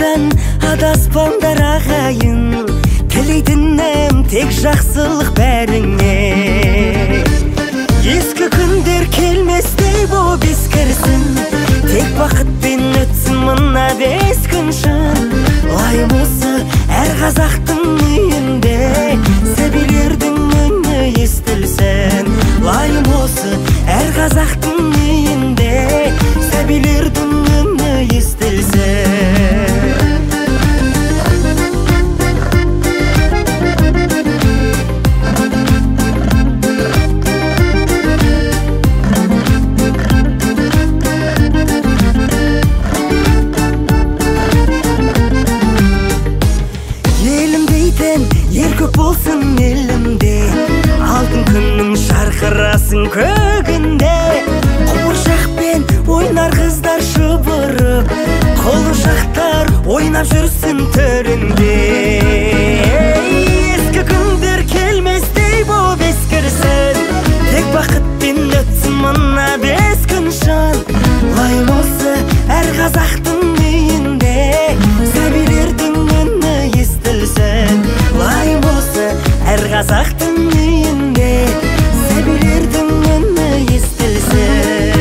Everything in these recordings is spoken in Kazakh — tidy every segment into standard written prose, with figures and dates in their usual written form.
жолдардан адаспаңдар ағайын, тілейтінім тек жақсылық бәріңе. Ескі күндер келместей боп ескірсін, тек бақытпен өтсін мына 5 күн шын. Лайым осы әр қазақтың үйінде, сәбилердің үні естілсін. Лайым осы әр қазақтың үйінде, сәбилердің үні естілсін. Ер көп болсын елімде, алтын күннің шарқырасын көгінде. Қуыршақпен ойнар қыздар шұбырып, құлыншақтар ойнап жүрсін төрінде. Ескі күндер келместей боп ескірсін, тек бақытпен өтсін мына 5 күн шын. Лайым осы әр қазақтың үйінде, сәбилердің үні естілсін. Лайым осы әр қазақтың үйінде, сәбилердің үні естілсін.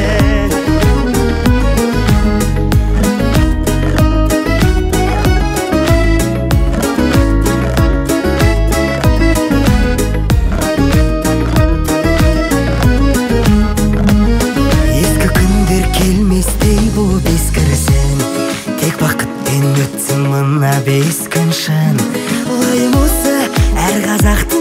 Ескі күндер келместей боп ескірсін, тек бақытпен өтсін мына 5 күн шын. Лайым осы әр қазақтың